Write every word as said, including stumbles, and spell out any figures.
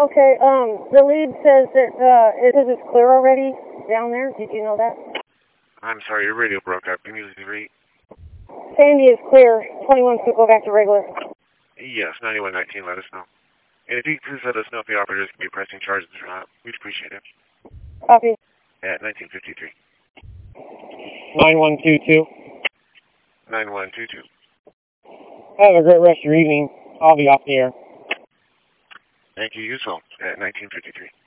Okay, um, the lead says that, uh, it says it's clear already down there. Did you know that? I'm sorry, your radio broke up. Can you repeat? Sandy is clear. twenty-one should go back to regular. Yes, ninety-one nineteen, let us know. And if you could let us know if the operators can be pressing charges or not, we'd appreciate it. Copy. At nineteen fifty-three. nine one two two. nine one two two. Have a great rest of your evening. I'll be off the air. Thank you, you as well. At nineteen fifty-three.